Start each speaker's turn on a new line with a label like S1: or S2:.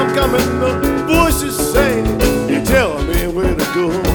S1: coming, the voices say, tell me where to go.